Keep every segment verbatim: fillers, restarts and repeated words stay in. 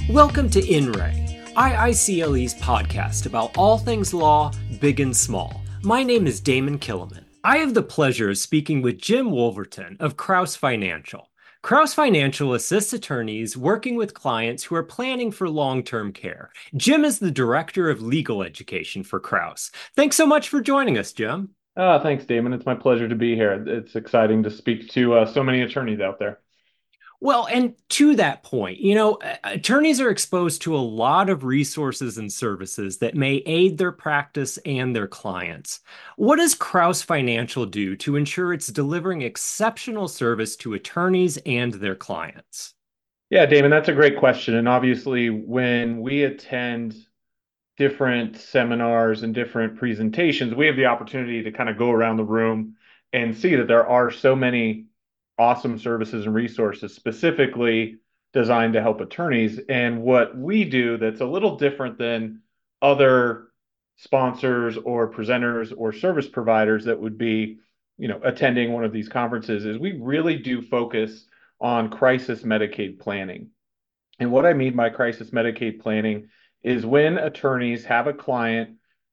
Welcome to In Re, I I C L E's podcast about all things law, big and small. My name is Damon Killiman. I have the pleasure of speaking with Jim Wolverton of Kraus Financial. Kraus Financial assists attorneys working with clients who are planning for long-term care. Jim is the Director of Legal Education for Kraus. Thanks so much for joining us, Jim. Uh, thanks, Damon. It's my pleasure to be here. It's exciting to speak to uh, so many attorneys out there. Well, and to that point, you know, attorneys are exposed to a lot of resources and services that may aid their practice and their clients. What does Kraus Financial do to ensure it's delivering exceptional service to attorneys and their clients? Yeah, Damon, that's a great question. And obviously, when we attend different seminars and different presentations, we have the opportunity to kind of go around the room and see that there are so many awesome services and resources specifically designed to help attorneys. And what we do that's a little different than other sponsors or presenters or service providers that would be, you know, attending one of these conferences is we really do focus on crisis Medicaid planning. And what I mean by crisis Medicaid planning is when attorneys have a client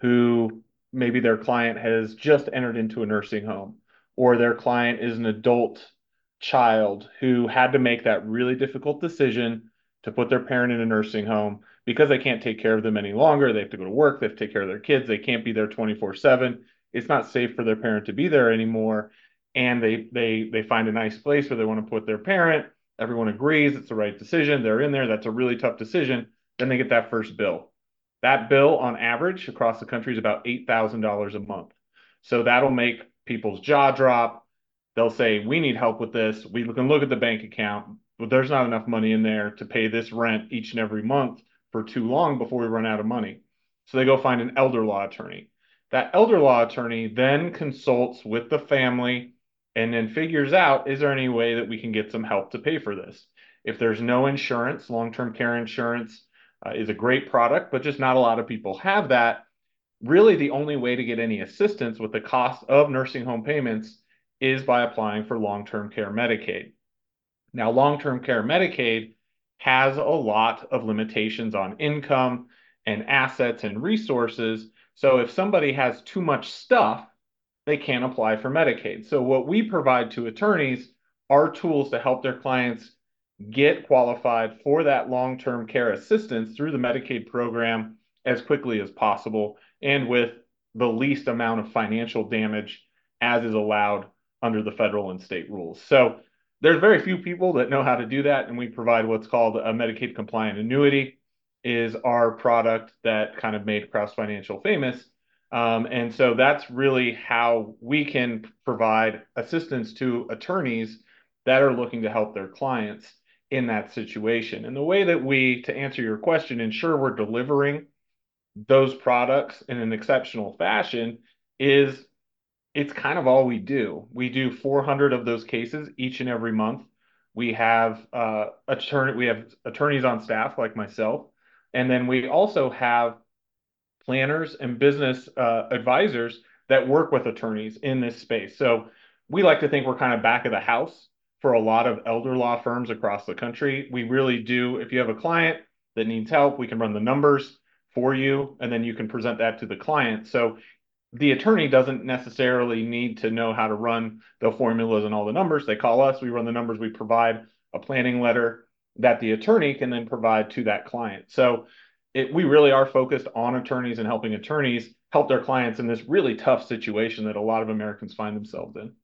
who maybe their client has just entered into a nursing home, or their client is an adult child who had to make that really difficult decision to put their parent in a nursing home because they can't take care of them any longer. They have to go to work, they have to take care of their kids, they can't be there twenty-four seven. It's not safe for their parent to be there anymore. And they they they find a nice place where they want to put their parent. Everyone agrees it's the right decision. They're in there. That's a really tough decision. Then they get that first bill. That bill, on average, across the country is about eight thousand dollars a month. So that'll make people's jaw drop. They'll say, we need help with this. We can look at the bank account, but there's not enough money in there to pay this rent each and every month for too long before we run out of money. So they go find an elder law attorney. That elder law attorney then consults with the family and then figures out, is there any way that we can get some help to pay for this? If there's no insurance, long-term care insurance uh, is a great product, but just not a lot of people have that. Really, the only way to get any assistance with the cost of nursing home payments is by applying for long-term care Medicaid. Now, long-term care Medicaid has a lot of limitations on income and assets and resources. So if somebody has too much stuff, they can't apply for Medicaid. So what we provide to attorneys are tools to help their clients get qualified for that long-term care assistance through the Medicaid program as quickly as possible and with the least amount of financial damage as is allowed under the federal and state rules. So there's very few people that know how to do that, and we provide what's called a Medicaid compliant annuity is our product that kind of made Kraus Financial famous. Um, and so that's really how we can provide assistance to attorneys that are looking to help their clients in that situation. And the way that we, to answer your question, ensure we're delivering those products in an exceptional fashion is it's kind of all we do. We do four hundred of those cases each and every month. We have uh, attorney, we have attorneys on staff like myself, and then we also have planners and business uh, advisors that work with attorneys in this space. So we like to think we're kind of back of the house for a lot of elder law firms across the country. We really do. If you have a client that needs help, we can run the numbers for you, and then you can present that to the client. So the attorney doesn't necessarily need to know how to run the formulas and all the numbers. They call us, we run the numbers, we provide a planning letter that the attorney can then provide to that client. So it, we really are focused on attorneys and helping attorneys help their clients in this really tough situation that a lot of Americans find themselves in.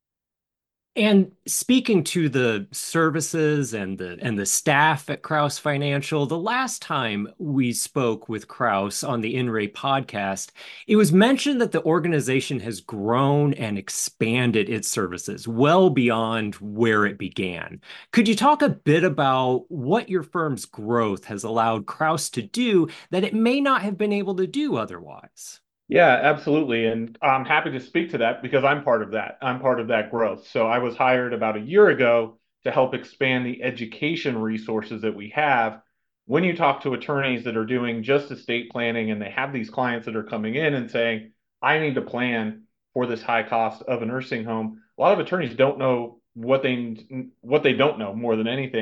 And speaking to the services and the and the staff at Kraus Financial, the last time we spoke with Kraus on the In Re podcast, it was mentioned that the organization has grown and expanded its services well beyond where it began. Could you talk a bit about what your firm's growth has allowed Kraus to do that it may not have been able to do otherwise? Yeah, absolutely. And I'm happy to speak to that because I'm part of that. I'm part of that growth. So I was hired about a year ago to help expand the education resources that we have. When you talk to attorneys that are doing just estate planning and they have these clients that are coming in and saying, I need to plan for this high cost of a nursing home, a lot of attorneys don't know what they what they don't know more than anything.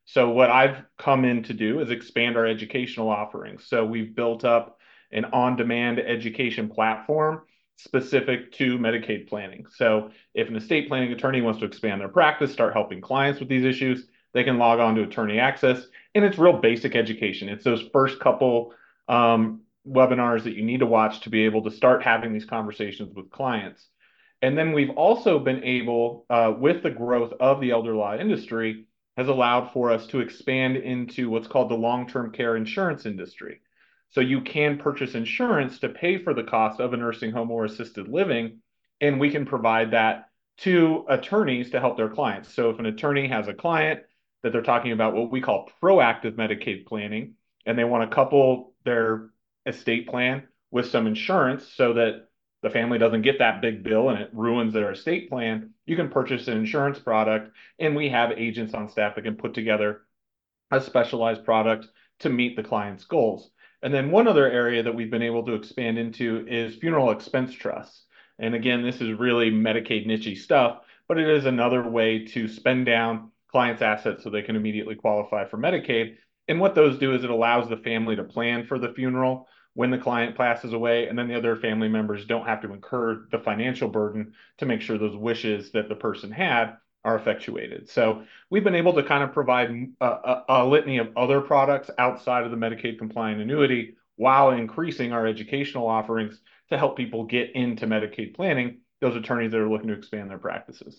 So what I've come in to do is expand our educational offerings. So we've built up an on-demand education platform specific to Medicaid planning. So if an estate planning attorney wants to expand their practice, start helping clients with these issues, they can log on to Attorney Access, and it's real basic education. It's those first couple um, webinars that you need to watch to be able to start having these conversations with clients. And then we've also been able, uh, with the growth of the elder law industry, has allowed for us to expand into what's called the long-term care insurance industry. So you can purchase insurance to pay for the cost of a nursing home or assisted living, and we can provide that to attorneys to help their clients. So if an attorney has a client that they're talking about what we call proactive Medicaid planning, and they want to couple their estate plan with some insurance so that the family doesn't get that big bill and it ruins their estate plan, you can purchase an insurance product, and we have agents on staff that can put together a specialized product to meet the client's goals. And then one other area that we've been able to expand into is funeral expense trusts. And again, this is really Medicaid niche stuff, but it is another way to spend down clients' assets so they can immediately qualify for Medicaid. And what those do is it allows the family to plan for the funeral when the client passes away, and then the other family members don't have to incur the financial burden to make sure those wishes that the person had are effectuated. So we've been able to kind of provide a, a, a litany of other products outside of the Medicaid compliant annuity while increasing our educational offerings to help people get into Medicaid planning, those attorneys that are looking to expand their practices.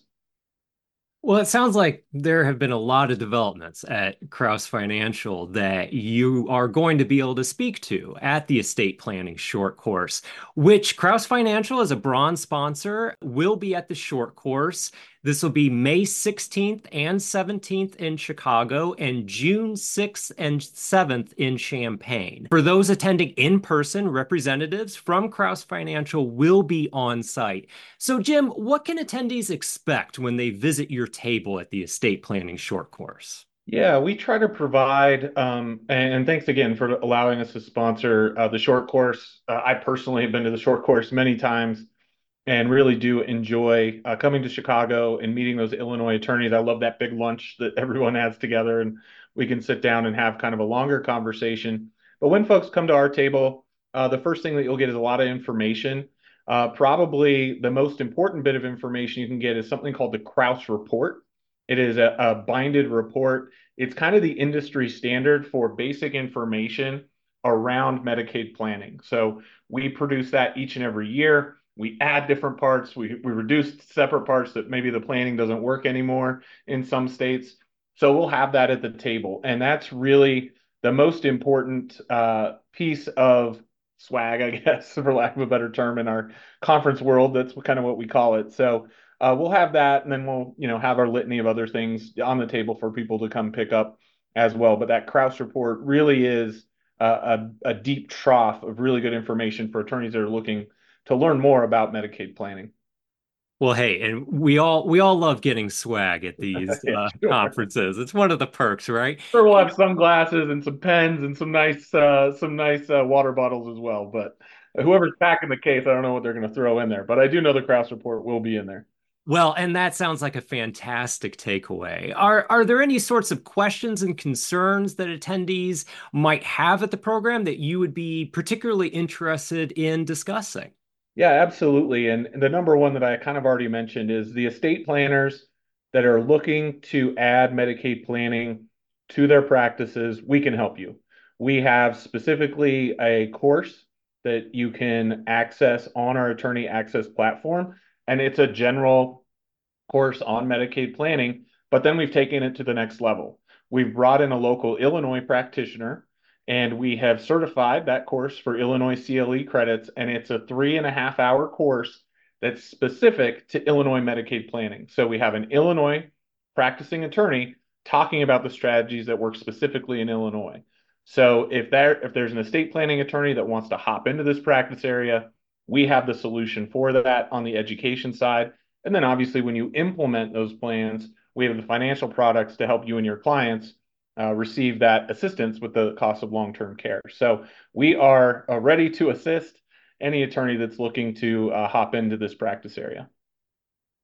Well, it sounds like there have been a lot of developments at Kraus Financial that you are going to be able to speak to at the estate planning short course, which Kraus Financial, as a bronze sponsor, will be at the short course. This will be May sixteenth and seventeenth in Chicago and June sixth and seventh in Champaign. For those attending in person, representatives from Kraus Financial will be on site. So, Jim, what can attendees expect when they visit your table at the estate planning short course? Yeah, we try to provide, um, and thanks again for allowing us to sponsor uh, the short course. Uh, I personally have been to the short course many times and really do enjoy uh, coming to Chicago and meeting those Illinois attorneys. I love that big lunch that everyone has together, and we can sit down and have kind of a longer conversation. But when folks come to our table, uh, the first thing that you'll get is a lot of information. Uh, probably the most important bit of information you can get is something called the Kraus Report. It is a, a binded report. It's kind of the industry standard for basic information around Medicaid planning. So we produce that each and every year. We add different parts. We, we reduce separate parts that maybe the planning doesn't work anymore in some states. So we'll have that at the table. And that's really the most important uh, piece of swag, I guess, for lack of a better term, in our conference world. That's kind of what we call it. So uh, we'll have that, and then we'll, you know, have our litany of other things on the table for people to come pick up as well. But that Kraus report really is a, a, a deep trough of really good information for attorneys that are looking to learn more about Medicaid planning. Well, hey, and we all we all love getting swag at these Yeah, uh, sure. conferences. It's one of the perks, right? Sure, we'll have sunglasses and some pens and some nice uh, some nice uh, water bottles as well. But whoever's packing the case, I don't know what they're going to throw in there. But I do know the Kraus report will be in there. Well, and that sounds like a fantastic takeaway. Are are there any sorts of questions and concerns that attendees might have at the program that you would be particularly interested in discussing? Yeah, absolutely. And the number one that I kind of already mentioned is the estate planners that are looking to add Medicaid planning to their practices. We can help you. We have specifically a course that you can access on our Attorney Access platform, and it's a general course on Medicaid planning, but then we've taken it to the next level. We've brought in a local Illinois practitioner, and we have certified that course for Illinois C L E credits, and it's a three and a half hour course that's specific to Illinois Medicaid planning. So we have an Illinois practicing attorney talking about the strategies that work specifically in Illinois. So if there if there's an estate planning attorney that wants to hop into this practice area, we have the solution for that on the education side. And then obviously when you implement those plans, we have the financial products to help you and your clients uh, receive that assistance with the cost of long-term care. So we are uh, ready to assist any attorney that's looking to uh, hop into this practice area.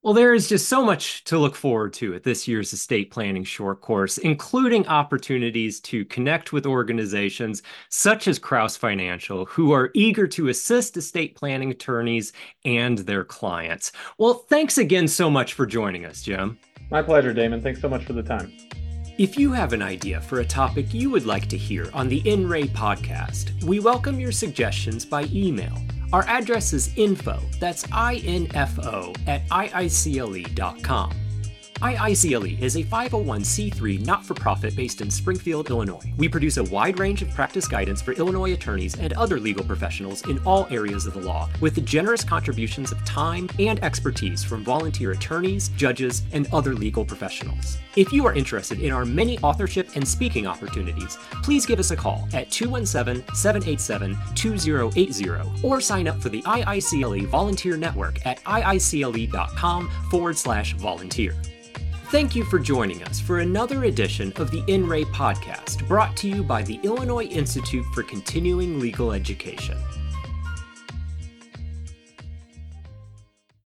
Well, there is just so much to look forward to at this year's estate planning short course, including opportunities to connect with organizations such as Kraus Financial, who are eager to assist estate planning attorneys and their clients. Well, thanks again so much for joining us, Jim. My pleasure, Damon. Thanks so much for the time. If you have an idea for a topic you would like to hear on the In Re podcast, we welcome your suggestions by email. Our address is info, that's I N F O, at I I C L E dot com. I I C L E is a five oh one c three not-for-profit based in Springfield, Illinois. We produce a wide range of practice guidance for Illinois attorneys and other legal professionals in all areas of the law, with the generous contributions of time and expertise from volunteer attorneys, judges, and other legal professionals. If you are interested in our many authorship and speaking opportunities, please give us a call at two one seven, seven eight seven, two zero eight zero or sign up for the I I C L E Volunteer Network at I I C L E dot com forward slash volunteer. Thank you for joining us for another edition of the In Re podcast, brought to you by the Illinois Institute for Continuing Legal Education.